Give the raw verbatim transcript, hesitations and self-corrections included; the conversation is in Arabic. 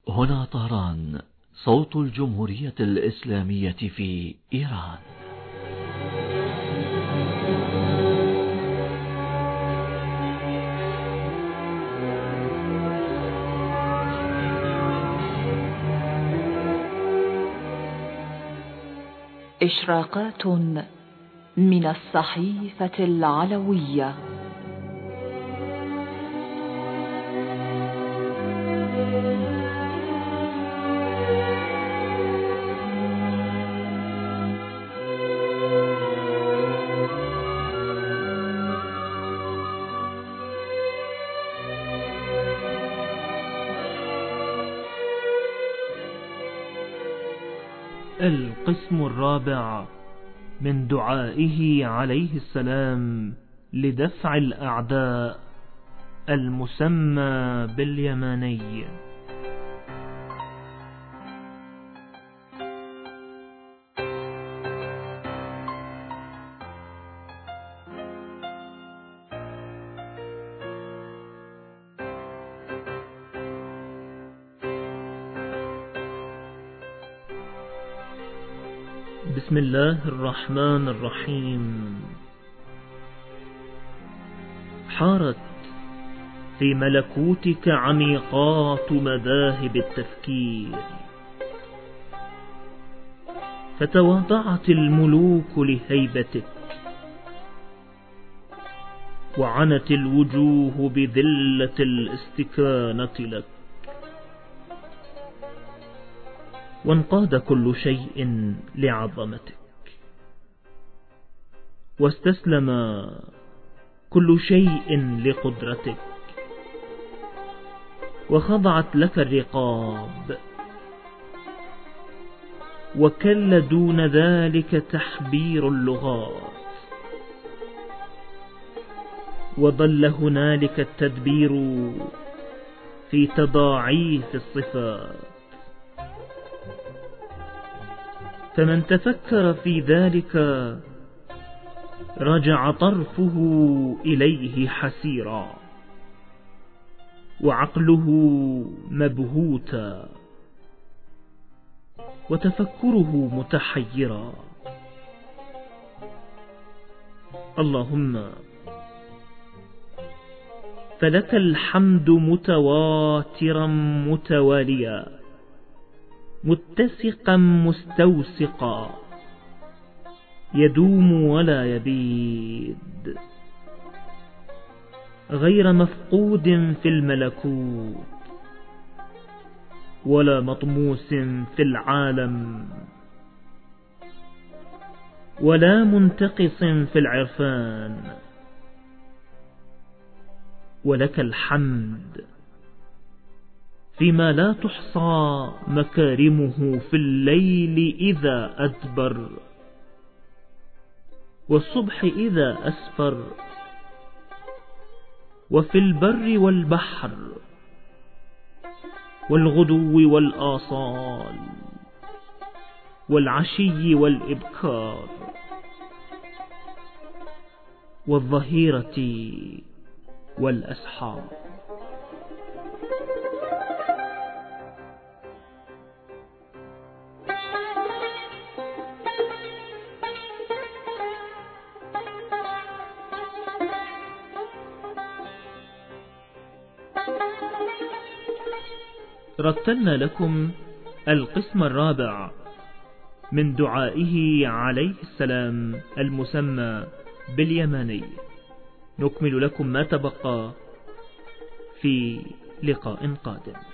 هنا طهران، صوت الجمهورية الإسلامية في إيران. إشراقات من الصحيفة العلوية. القسم الرابع من دعائه عليه السلام لدفع الأعداء، المسمى باليماني. بسم الله الرحمن الرحيم. حارت في ملكوتك عميقات مذاهب التفكير، فتواضعت الملوك لهيبتك، وعنت الوجوه بذلة الاستكانة لك، وانقاد كل شيء لعظمتك، واستسلم كل شيء لقدرتك، وخضعت لك الرقاب، وكل دون ذلك تحبير اللغات، وظل هنالك التدبير في تضاعيف الصفات. فمن تفكر في ذلك رجع طرفه إليه حسيرا، وعقله مبهوتا، وتفكره متحيرا. اللهم فلك الحمد متواترا متواليا، متسقا مستوسقا، يدوم ولا يبيد، غير مفقود في الملكوت، ولا مطموس في العالم، ولا منتقص في العرفان. ولك الحمد فيما لا تحصى مكارمه في الليل إذا أدبر، والصبح إذا أسفر، وفي البر والبحر، والغدو والآصال، والعشي والإبكار، والظهيرة والأسحار. رتلنا لكم القسم الرابع من دعائه عليه السلام المسمى باليماني. نكمل لكم ما تبقى في لقاء قادم.